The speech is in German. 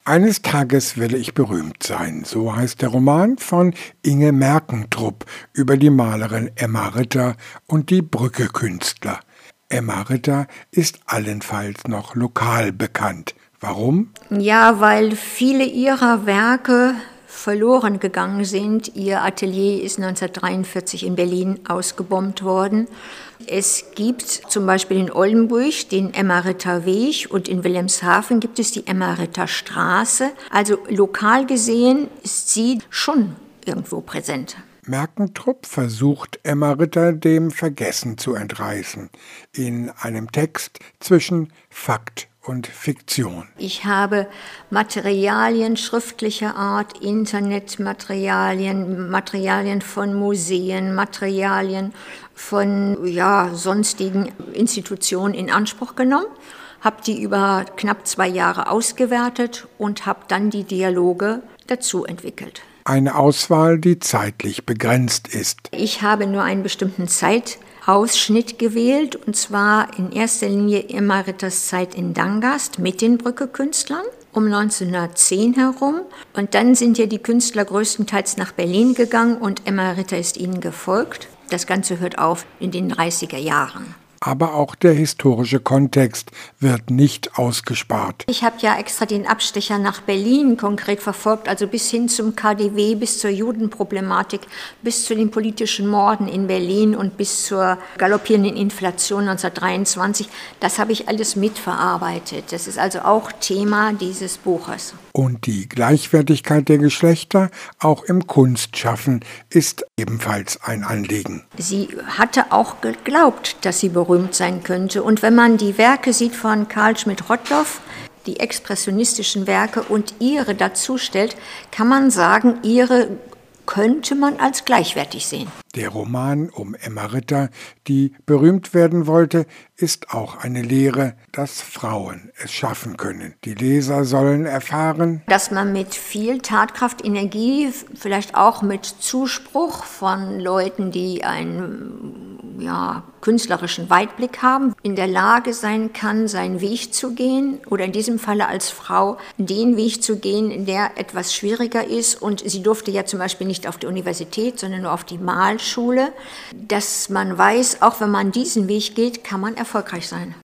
Eines Tages werde ich berühmt sein, so heißt der Roman von Inge Merkentrup über die Malerin Emma Ritter und die Brücke-Künstler. Emma Ritter ist allenfalls noch lokal bekannt. Warum? Ja, weil viele ihrer Werke verloren gegangen sind. Ihr Atelier ist 1943 in Berlin ausgebombt worden. Es gibt zum Beispiel in Oldenburg den Emma-Ritter-Weg und in Wilhelmshaven gibt es die Emma-Ritter-Straße. Also lokal gesehen ist sie schon irgendwo präsent. Merkentrup versucht Emma Ritter dem Vergessen zu entreißen, in einem Text zwischen Fakt und Fiktion. Ich habe Materialien schriftlicher Art, Internetmaterialien, Materialien von Museen, Materialien von sonstigen Institutionen in Anspruch genommen, habe die über knapp 2 Jahre ausgewertet und habe dann die Dialoge dazu entwickelt. Eine Auswahl, die zeitlich begrenzt ist. Ich habe nur einen bestimmten Zeitausschnitt gewählt, und zwar in erster Linie Emma Ritters Zeit in Dangast mit den Brücke-Künstlern um 1910 herum. Und dann sind ja die Künstler größtenteils nach Berlin gegangen und Emma Ritter ist ihnen gefolgt. Das Ganze hört auf in den 30er Jahren. Aber auch der historische Kontext wird nicht ausgespart. Ich habe ja extra den Abstecher nach Berlin konkret verfolgt, also bis hin zum KDW, bis zur Judenproblematik, bis zu den politischen Morden in Berlin und bis zur galoppierenden Inflation 1923. Das habe ich alles mitverarbeitet. Das ist also auch Thema dieses Buches. Und die Gleichwertigkeit der Geschlechter, auch im Kunstschaffen, ist ebenfalls ein Anliegen. Sie hatte auch geglaubt, dass sie berühmt sein könnte. Und wenn man die Werke sieht von Carl Schmidt-Rottluff, die expressionistischen Werke und ihre dazu stellt, kann man sagen, ihre könnte man als gleichwertig sehen. Der Roman um Emma Ritter, die berühmt werden wollte, ist auch eine Lehre, dass Frauen es schaffen können. Die Leser sollen erfahren, dass man mit viel Tatkraft, Energie, vielleicht auch mit Zuspruch von Leuten, die einen künstlerischen Weitblick haben, in der Lage sein kann, seinen Weg zu gehen oder in diesem Falle als Frau den Weg zu gehen, der etwas schwieriger ist. Und sie durfte ja zum Beispiel nicht auf die Universität, sondern nur auf die Malschule, dass man weiß, auch wenn man diesen Weg geht, kann man erfolgreich sein.